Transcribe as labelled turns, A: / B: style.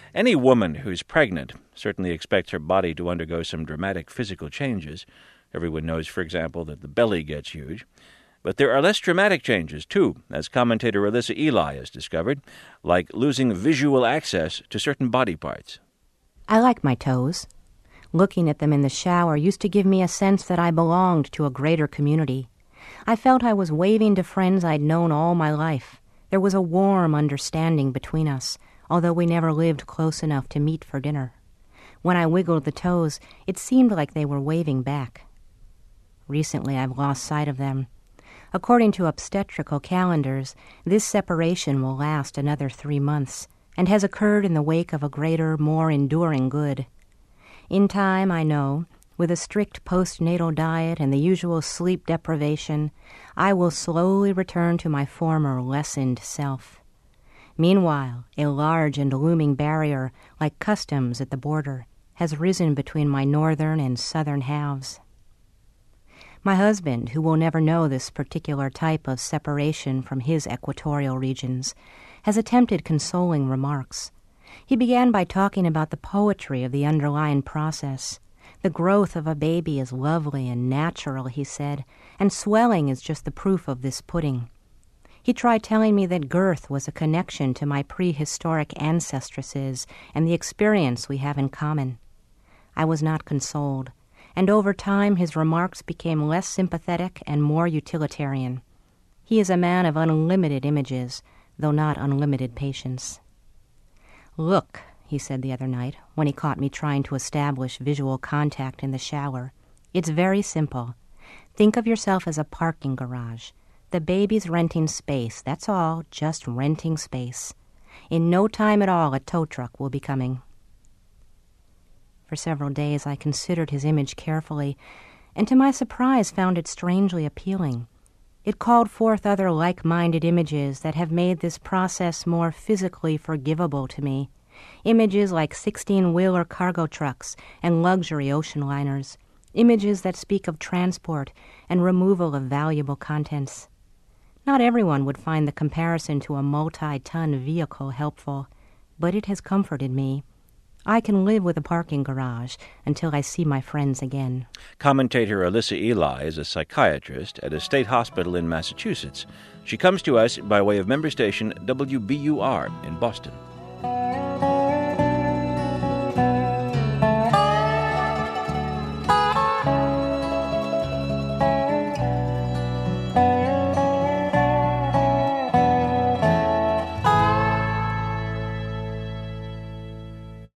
A: Any woman who's pregnant certainly expects her body to undergo some dramatic physical changes. Everyone knows, for example, that the belly gets huge. But there are less dramatic changes, too, as commentator Alyssa Ely has discovered, like losing visual access to certain body parts.
B: I like my toes. Looking at them in the shower used to give me a sense that I belonged to a greater community. I felt I was waving to friends I'd known all my life. There was a warm understanding between us, although we never lived close enough to meet for dinner. When I wiggled the toes, it seemed like they were waving back. Recently, I've lost sight of them. According to obstetrical calendars, this separation will last another 3 months, and has occurred in the wake of a greater, more enduring good. In time, I know, with a strict postnatal diet and the usual sleep deprivation, I will slowly return to my former lessened self. Meanwhile, a large and looming barrier, like customs at the border, has risen between my northern and southern halves. My husband, who will never know this particular type of separation from his equatorial regions, has attempted consoling remarks. He began by talking about the poetry of the underlying process. The growth of a baby is lovely and natural, he said, and swelling is just the proof of this pudding. He tried telling me that girth was a connection to my prehistoric ancestresses and the experience we have in common. I was not consoled, and over time his remarks became less sympathetic and more utilitarian. He is a man of unlimited images, though not unlimited patience. "Look," he said the other night, when he caught me trying to establish visual contact in the shower, "it's very simple. Think of yourself as a parking garage. The baby's renting space, that's all, just renting space. In no time at all, a tow truck will be coming." For several days I considered his image carefully, and to my surprise found it strangely appealing. It called forth other like-minded images that have made this process more physically forgivable to me. Images like 16-wheeler cargo trucks and luxury ocean liners. Images that speak of transport and removal of valuable contents. Not everyone would find the comparison to a multi-ton vehicle helpful, but it has comforted me. I can live with a parking garage until I see my friends again.
A: Commentator Alyssa Ely is a psychiatrist at a state hospital in Massachusetts. She comes to us by way of member station WBUR in Boston.